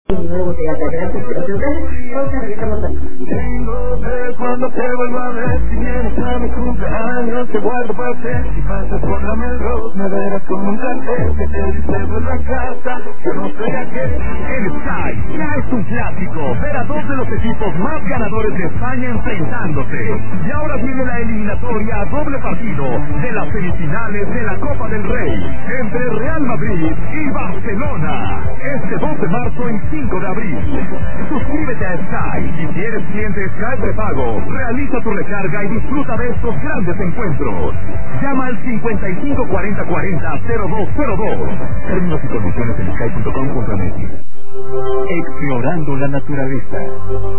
Luego te gracias, pero vamos a regresamos a... Cuando te vuelvo a ver, si vienes a mi cumpleaños, te guardo pastel. Si pasas por la Melrose, me verás como un cartel que te dice por la casa, yo no soy aquel. El Sky ya es un clásico, ver a dos de los equipos más ganadores de España enfrentándose. Y ahora viene la eliminatoria a doble partido de las semifinales de la Copa del Rey, entre Real Madrid y Barcelona. Este 2 de marzo y 5 de abril. Suscríbete a Sky y si eres cliente Sky prepago, realiza tu recarga y disfruta de estos grandes encuentros. Llama al 55 40 40 0202. Términos y condiciones en sky.com/. Explorando la naturaleza.